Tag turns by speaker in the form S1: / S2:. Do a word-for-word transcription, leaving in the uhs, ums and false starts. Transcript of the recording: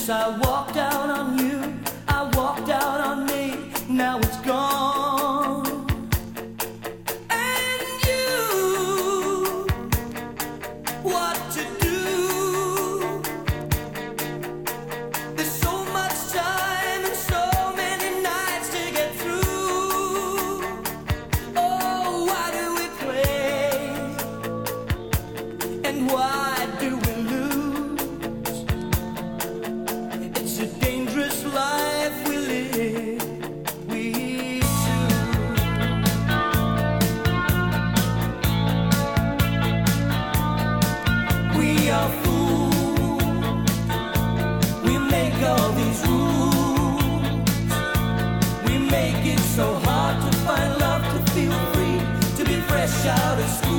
S1: Yes, I walked out on you, I walked out on me, now it's gone. And you, what to do? There's so much time and so many nights to get through. Oh, why do we play? And why do we lose? It's a dangerous life we live, we two. We are fools, we make all these rules. We make it so hard to find love, to feel free, to be fresh out of school.